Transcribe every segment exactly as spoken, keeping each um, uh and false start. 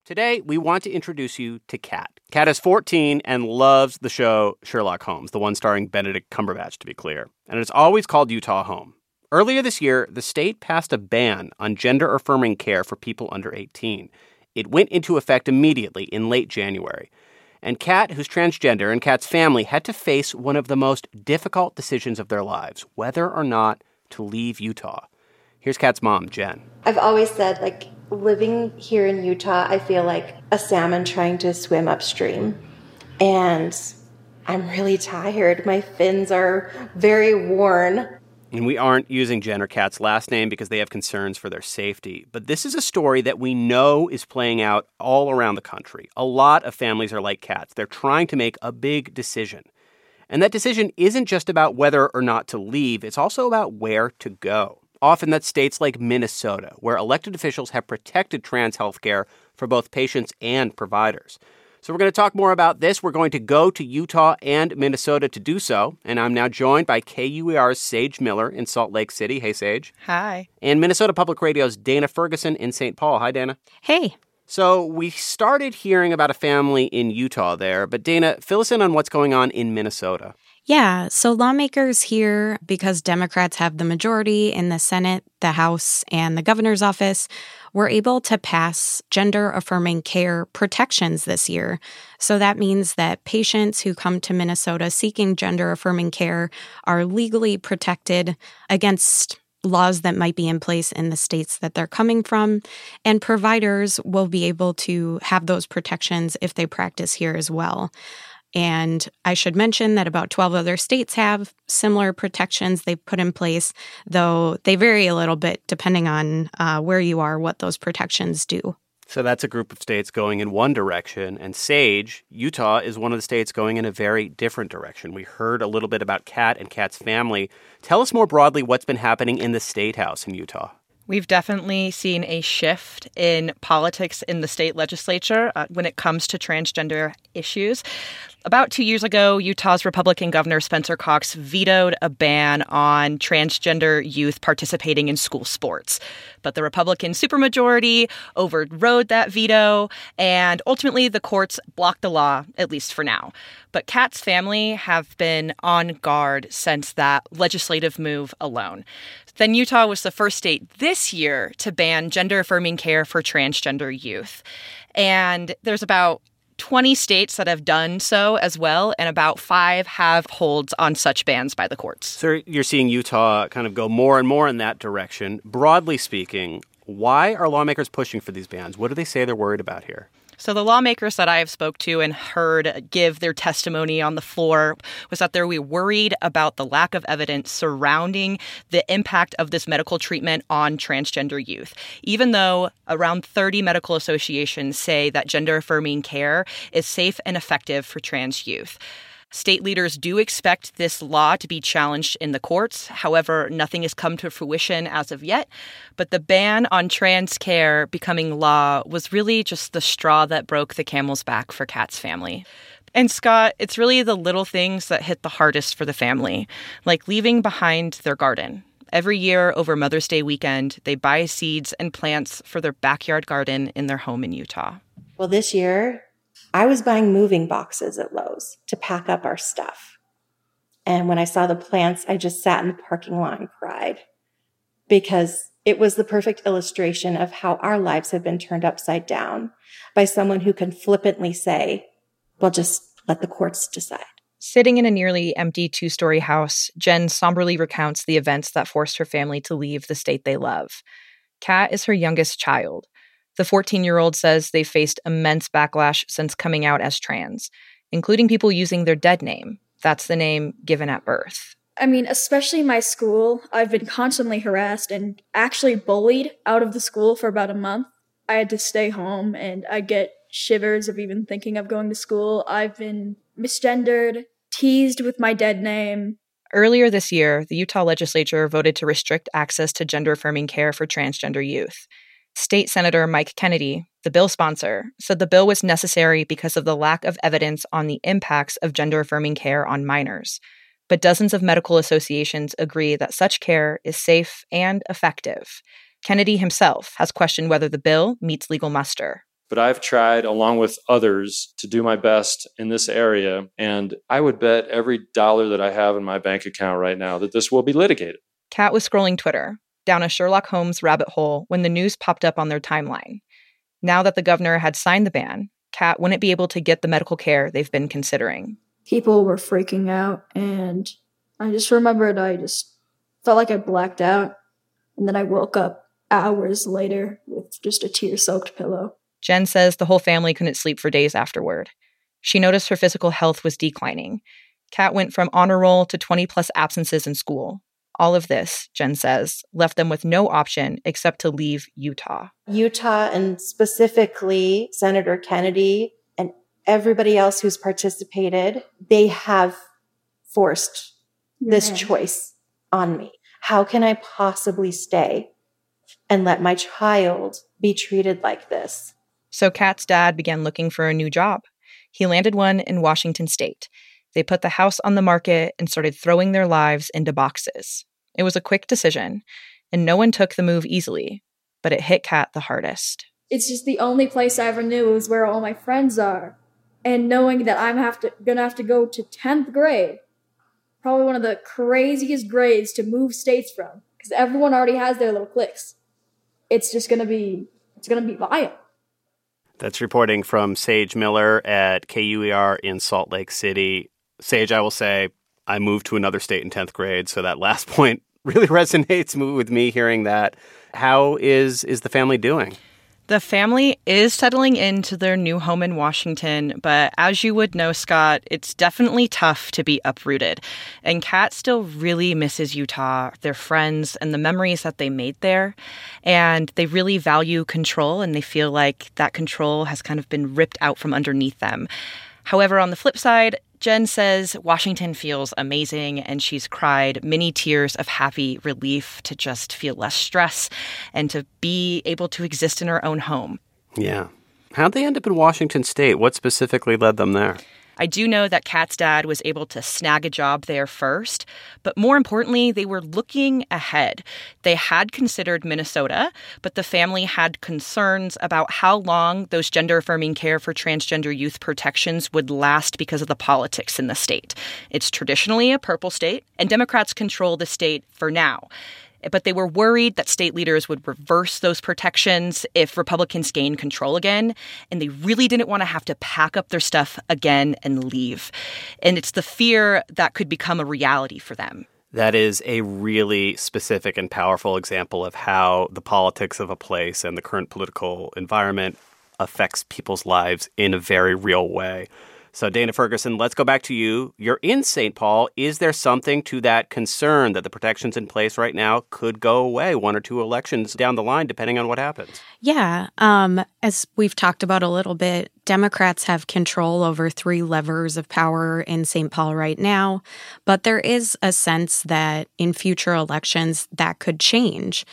Today, we want to introduce you to Kat. Kat is fourteen and loves the show Sherlock Holmes, the one starring Benedict Cumberbatch, to be clear. And it's always called Utah home. Earlier this year, the state passed a ban on gender-affirming care for people under eighteen. It went into effect immediately in late January. And Kat, who's transgender, and Kat's family had to face one of the most difficult decisions of their lives, whether or not to leave Utah. Here's Kat's mom, Jen. I've always said, like, living here in Utah, I feel like a salmon trying to swim upstream. And I'm really tired. My fins are very worn. And we aren't using Jen or Kat's last name because they have concerns for their safety. But this is a story that we know is playing out all around the country. A lot of families are like Kat's. They're trying to make a big decision. And that decision isn't just about whether or not to leave. It's also about where to go. Often that's states like Minnesota, where elected officials have protected trans health care for both patients and providers. So we're going to talk more about this. We're going to go to Utah and Minnesota to do so. And I'm now joined by K U E R's Sage Miller in Salt Lake City. Hey, Sage. Hi. And Minnesota Public Radio's Dana Ferguson in Saint Paul. Hi, Dana. Hey. So we started hearing about a family in Utah there. But Dana, fill us in on what's going on in Minnesota. Yeah, so lawmakers here, because Democrats have the majority in the Senate, the House, and the governor's office, were able to pass gender-affirming care protections this year. So that means that patients who come to Minnesota seeking gender-affirming care are legally protected against laws that might be in place in the states that they're coming from, and providers will be able to have those protections if they practice here as well. And I should mention that about twelve other states have similar protections they've put in place, though they vary a little bit depending on uh, where you are, what those protections do. So that's a group of states going in one direction. And Sage, Utah, is one of the states going in a very different direction. We heard a little bit about Kat and Kat's family. Tell us more broadly what's been happening in the State House in Utah. We've definitely seen a shift in politics in the state legislature uh, when it comes to transgender issues. About two years ago, Utah's Republican Governor Spencer Cox vetoed a ban on transgender youth participating in school sports. But the Republican supermajority overrode that veto, and ultimately the courts blocked the law, at least for now. But Kat's family have been on guard since that legislative move alone. Then Utah was the first state this year to ban gender-affirming care for transgender youth. And there's about twenty states that have done so as well, and about five have holds on such bans by the courts. So you're seeing Utah kind of go more and more in that direction. Broadly speaking, why are lawmakers pushing for these bans? What do they say they're worried about here? So the lawmakers that I have spoke to and heard give their testimony on the floor was that they were worried about the lack of evidence surrounding the impact of this medical treatment on transgender youth. Even though around thirty medical associations say that gender-affirming care is safe and effective for trans youth. State leaders do expect this law to be challenged in the courts. However, nothing has come to fruition as of yet. But the ban on trans care becoming law was really just the straw that broke the camel's back for Kat's family. And Scott, it's really the little things that hit the hardest for the family, like leaving behind their garden. Every year over Mother's Day weekend, they buy seeds and plants for their backyard garden in their home in Utah. Well, this year, I was buying moving boxes at Lowe's to pack up our stuff. And when I saw the plants, I just sat in the parking lot and cried because it was the perfect illustration of how our lives have been turned upside down by someone who can flippantly say, well, just let the courts decide. Sitting in a nearly empty two-story house, Jen somberly recounts the events that forced her family to leave the state they love. Kat is her youngest child. The fourteen-year-old says they faced immense backlash since coming out as trans, including people using their dead name. That's the name given at birth. I mean, especially my school, I've been constantly harassed and actually bullied out of the school for about a month. I had to stay home, and I get shivers of even thinking of going to school. I've been misgendered, teased with my dead name. Earlier this year, the Utah legislature voted to restrict access to gender-affirming care for transgender youth. State Senator Mike Kennedy, the bill sponsor, said the bill was necessary because of the lack of evidence on the impacts of gender-affirming care on minors. But dozens of medical associations agree that such care is safe and effective. Kennedy himself has questioned whether the bill meets legal muster. but I've tried, along with others, to do my best in this area. And I would bet every dollar that I have in my bank account right now that this will be litigated. Kat was scrolling Twitter down a Sherlock Holmes rabbit hole when the news popped up on their timeline. Now that the governor had signed the ban, Kat wouldn't be able to get the medical care they've been considering. People were freaking out, and I just remembered I just felt like I blacked out, and then I woke up hours later with just a tear-soaked pillow. Jen says the whole family couldn't sleep for days afterward. She noticed her physical health was declining. Kat went from honor roll to twenty-plus absences in school. All of this, Jen says, left them with no option except to leave Utah. Utah, and specifically Senator Kennedy and everybody else who's participated, they have forced this yeah. choice on me. How can I possibly stay and let my child be treated like this? So Kat's dad began looking for a new job. He landed one in Washington State. They put the house on the market and started throwing their lives into boxes. It was a quick decision, and no one took the move easily, but it hit Kat the hardest. It's just the only place I ever knew was where all my friends are. And knowing that I'm have to, gonna have to go to tenth grade, probably one of the craziest grades to move states from, because everyone already has their little cliques. It's just gonna be, it's gonna be violent. That's reporting from Sage Miller at K U E R in Salt Lake City. Sage, I will say, I moved to another state in tenth grade, so that last point really resonates with me hearing that. How is is the family doing? The family is settling into their new home in Washington, but as you would know, Scott, it's definitely tough to be uprooted. And Kat still really misses Utah, their friends, and the memories that they made there. And they really value control, and they feel like that control has kind of been ripped out from underneath them. However, on the flip side, Jen says Washington feels amazing, and she's cried many tears of happy relief to just feel less stress and to be able to exist in her own home. Yeah. How'd they end up in Washington State? What specifically led them there? I do know that Kat's dad was able to snag a job there first, but more importantly, they were looking ahead. They had considered Minnesota, but the family had concerns about how long those gender-affirming care for transgender youth protections would last because of the politics in the state. It's traditionally a purple state, and Democrats control the state for now. But they were worried that state leaders would reverse those protections if Republicans gained control again, and they really didn't want to have to pack up their stuff again and leave. And it's the fear that could become a reality for them. That is a really specific and powerful example of how the politics of a place and the current political environment affects people's lives in a very real way. So, Dana Ferguson, let's go back to you. You're in Saint Paul. Is there something to that concern that the protections in place right now could go away one or two elections down the line, depending on what happens? Yeah. Um, as we've talked about a little bit, Democrats have control over three levers of power in Saint Paul right now. But there is a sense that in future elections, that could change.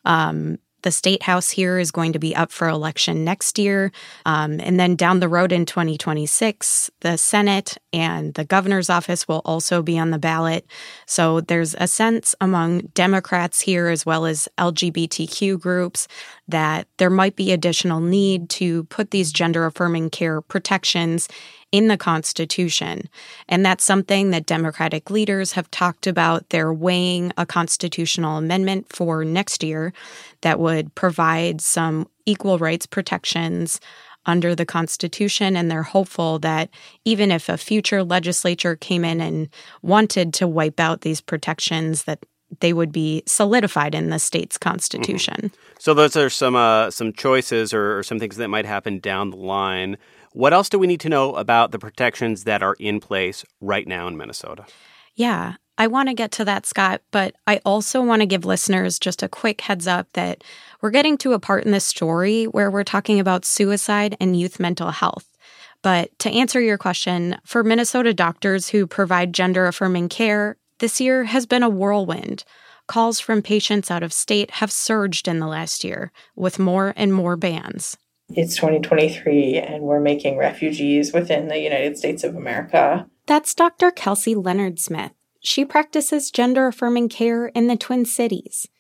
Um The state house here is going to be up for election next year. Um, and then down the road in twenty twenty-six, the Senate and the governor's office will also be on the ballot. So there's a sense among Democrats here, as well as L G B T Q groups, that there might be additional need to put these gender-affirming care protections in the Constitution. And that's something that Democratic leaders have talked about. They're weighing a constitutional amendment for next year that would provide some equal rights protections under the Constitution. And they're hopeful that even if a future legislature came in and wanted to wipe out these protections, that they would be solidified in the state's constitution. Mm-hmm. So those are some uh, some choices or, or some things that might happen down the line. What else do we need to know about the protections that are in place right now in Minnesota? Yeah, I want to get to that, Scott, but I also want to give listeners just a quick heads up that we're getting to a part in this story where we're talking about suicide and youth mental health. But to answer your question, for Minnesota doctors who provide gender-affirming care, this year has been a whirlwind. Calls from patients out of state have surged in the last year, with more and more bans. It's twenty twenty-three, and we're making refugees within the United States of America. That's Doctor Kelsey Leonard Smith. She practices gender-affirming care in the Twin Cities.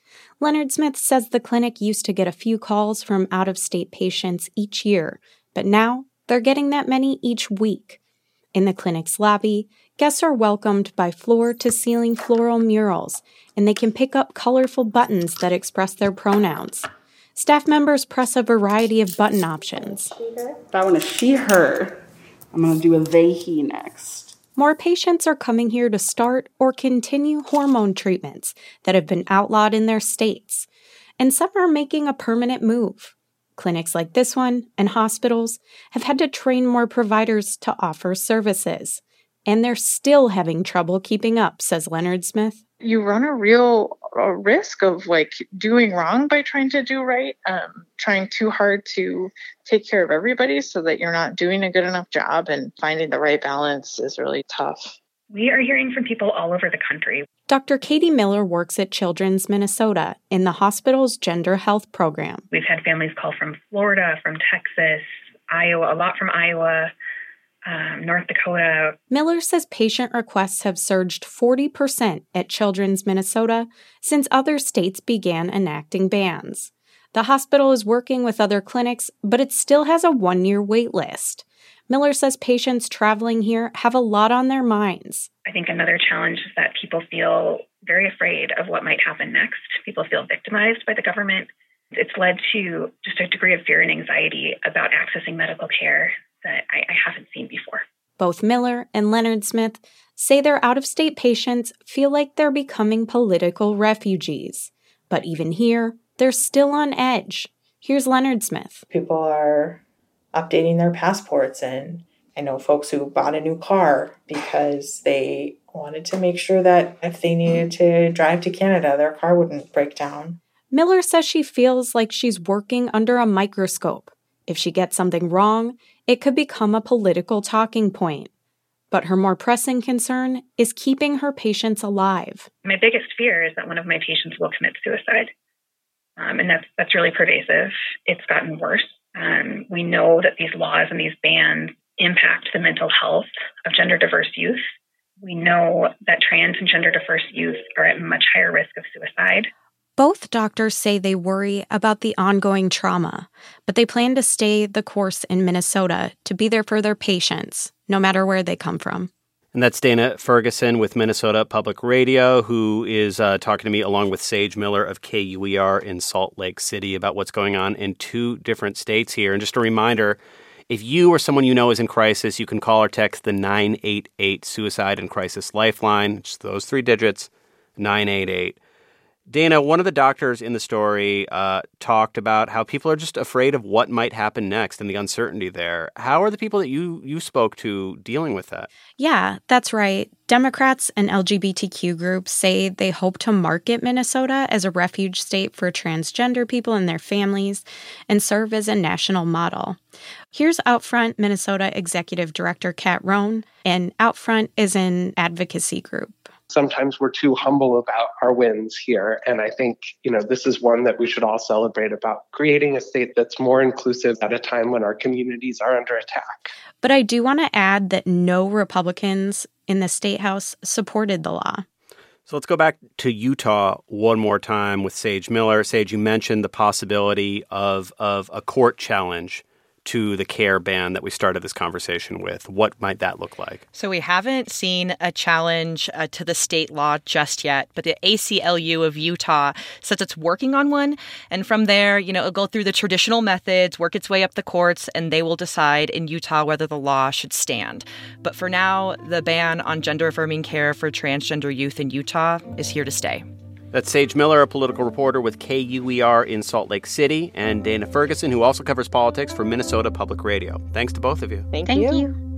Leonard Smith says the clinic used to get a few calls from out-of-state patients each year, but now they're getting that many each week. In the clinic's lobby, guests are welcomed by floor-to-ceiling floral murals, and they can pick up colorful buttons that express their pronouns. Staff members press a variety of button options. If I want a she, her, I'm going to do a they, he next. More patients are coming here to start or continue hormone treatments that have been outlawed in their states, and some are making a permanent move. Clinics like this one and hospitals have had to train more providers to offer services, and they're still having trouble keeping up, says Leonard Smith. You run a real a risk of like doing wrong by trying to do right, um, trying too hard to take care of everybody so that you're not doing a good enough job, and finding the right balance is really tough. We are hearing from people all over the country. Doctor Katie Miller works at Children's Minnesota in the hospital's gender health program. We've had families call from Florida, from Texas, Iowa, a lot from Iowa, um, North Dakota. Miller says patient requests have surged forty percent at Children's Minnesota since other states began enacting bans. The hospital is working with other clinics, but it still has a one-year wait list. Miller says patients traveling here have a lot on their minds. I think another challenge is that people feel very afraid of what might happen next. People feel victimized by the government. It's led to just a degree of fear and anxiety about accessing medical care that I, I haven't seen before. Both Miller and Leonard Smith say their out-of-state patients feel like they're becoming political refugees. But even here, they're still on edge. Here's Leonard Smith. People are updating their passports, and I know folks who bought a new car because they wanted to make sure that if they needed to drive to Canada, their car wouldn't break down. Miller says she feels like she's working under a microscope. If she gets something wrong, it could become a political talking point. But her more pressing concern is keeping her patients alive. My biggest fear is that one of my patients will commit suicide. Um, and that's that's really pervasive. It's gotten worse. Um, we know that these laws and these bans impact the mental health of gender-diverse youth. We know that trans and gender-diverse youth are at much higher risk of suicide. Both doctors say they worry about the ongoing trauma, but they plan to stay the course in Minnesota to be there for their patients, no matter where they come from. And that's Dana Ferguson with Minnesota Public Radio, who is uh, talking to me along with Sage Miller of K U E R in Salt Lake City about what's going on in two different states here. And just a reminder, if you or someone you know is in crisis, you can call or text the nine eight eight Suicide and Crisis Lifeline, just those three digits, nine eight eight. Dana, one of the doctors in the story uh, talked about how people are just afraid of what might happen next and the uncertainty there. How are the people that you, you spoke to dealing with that? Yeah, that's right. Democrats and L G B T Q groups say they hope to market Minnesota as a refuge state for transgender people and their families and serve as a national model. Here's Outfront Minnesota Executive Director Kat Rohn, and Outfront is an advocacy group. Sometimes we're too humble about our wins here. And I think, you know, this is one that we should all celebrate, about creating a state that's more inclusive at a time when our communities are under attack. But I do want to add that no Republicans in the state house supported the law. So let's go back to Utah one more time with Sage Miller. Sage, you mentioned the possibility of, of a court challenge to the care ban that we started this conversation with. What might that look like? So we haven't seen a challenge uh, to the state law just yet, but the A C L U of Utah says it's working on one. And from there, you know, it'll go through the traditional methods, work its way up the courts, and they will decide in Utah whether the law should stand. But for now, the ban on gender-affirming care for transgender youth in Utah is here to stay. That's Sage Miller, a political reporter with K U E R in Salt Lake City, and Dana Ferguson, who also covers politics for Minnesota Public Radio. Thanks to both of you. Thank, Thank you. you.